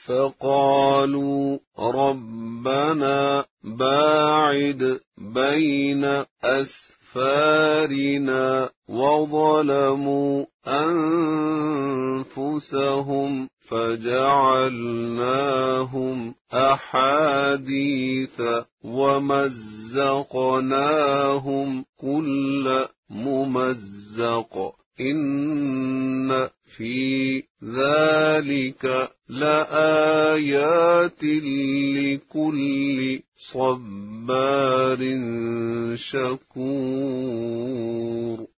فقالوا ربنا باعد بين أسفارنا وظلموا أنفسهم فجعلناهم أحاديث ومزقناهم كل ممزق إن في ذلك لآيات لكل صبار شكور.